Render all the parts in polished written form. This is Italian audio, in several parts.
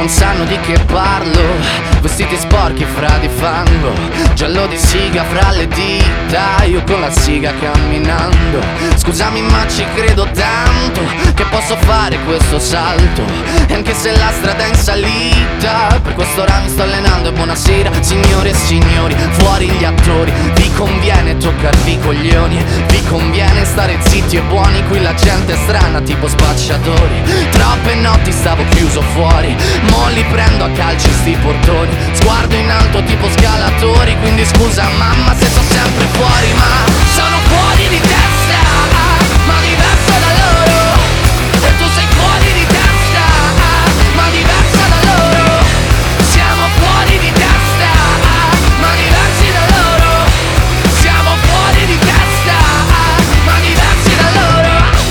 sanno di che parlo. Vestiti sporchi fra di fango, giallo di siga fra le dita, io con la siga camminando. Scusami ma ci credo tanto che posso fare questo salto, e anche se la strada è in salita, per quest'ora mi sto allenando. E buonasera signore e signori, fuori gli attori. Vi conviene toccarvi i coglioni, vi conviene stare zitti e buoni. Qui la gente è strana tipo spacciatori. Troppe notti stavo chiuso fuori, mo li prendo a calci sti portoni. Sguardo in alto tipo scalatori, quindi scusa mamma se sto sempre fuori, ma sono fuori di testa, ma diverso da loro. E tu sei fuori di testa, ma diversa da loro. Siamo fuori di testa, ma diversi da loro. Siamo fuori di testa, ma diversi da loro.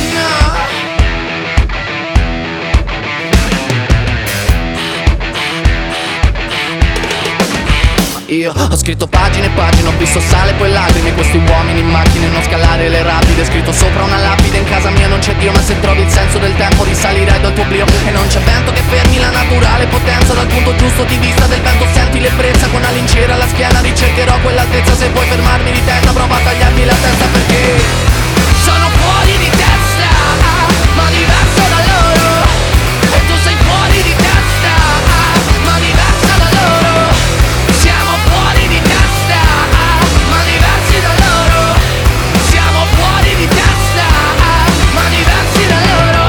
Io ho scritto pagine e pagine, ho visto sale e poi lacrime. Questi uomini in macchine, non scalare le rapide. Scritto sopra una lapide, in casa mia non c'è Dio. Ma se trovi il senso del tempo risalirai dal tuo oblio. E non c'è vento che fermi la naturale potenza. Dal punto giusto di vista del vento senti l'ebbrezza. Con una lincera alla schiena ricercherò quell'altezza. Se vuoi fermarmi di testa prova a tagliarmi la testa, perché sono fuori di testa, ma diverso da loro. E tu sei fuori di testa, ma diversa da loro. Siamo fuori di testa, ma diversi da loro. Siamo fuori di testa, ma diversi da loro.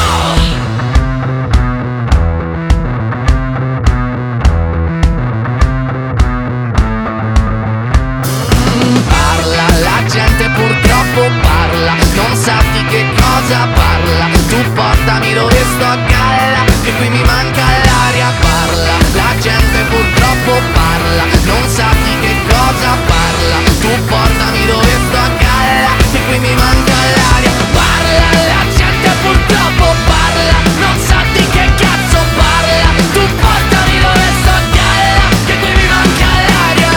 Parla, la gente purtroppo parla, non sa di che cosa parla. Tu portami dove sto a galla, che qui mi manca l'aria. Parla, la gente purtroppo parla, non sa di che cosa parla. Tu portami dove sto a galla, che qui mi manca l'aria. Parla, la gente purtroppo parla, non sa di che cazzo parla. Tu portami dove sto a galla, che qui mi manca l'aria.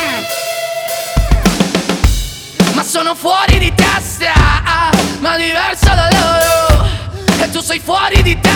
Ma sono fuori di testa, ma diversa da loro. E tu sei fuori di testa,